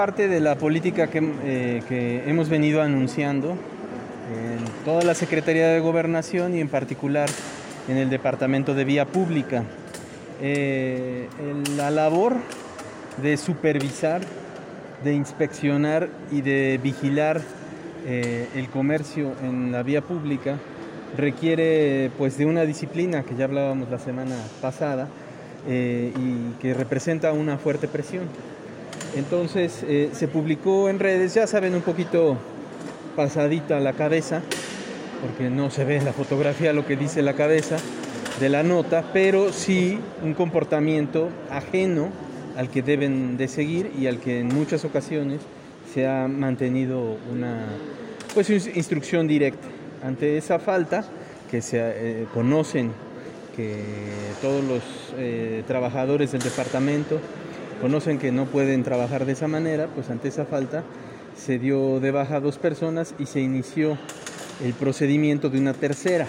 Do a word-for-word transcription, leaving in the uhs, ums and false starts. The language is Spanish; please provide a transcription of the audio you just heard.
Parte de la política que, eh, que hemos venido anunciando en toda la Secretaría de Gobernación y en particular en el Departamento de Vía Pública. Eh, la labor de supervisar, de inspeccionar y de vigilar eh, el comercio en la vía pública requiere pues de una disciplina que ya hablábamos la semana pasada eh, y que representa una fuerte presión. Entonces eh, se publicó en redes, ya saben, un poquito pasadita la cabeza, porque no se ve en la fotografía lo que dice la cabeza de la nota, pero sí un comportamiento ajeno al que deben de seguir y al que en muchas ocasiones se ha mantenido una pues, instrucción directa. Ante esa falta, que se eh, conocen que todos los eh, trabajadores del departamento conocen que no pueden trabajar de esa manera, pues ante esa falta se dio de baja a dos personas y se inició el procedimiento de una tercera.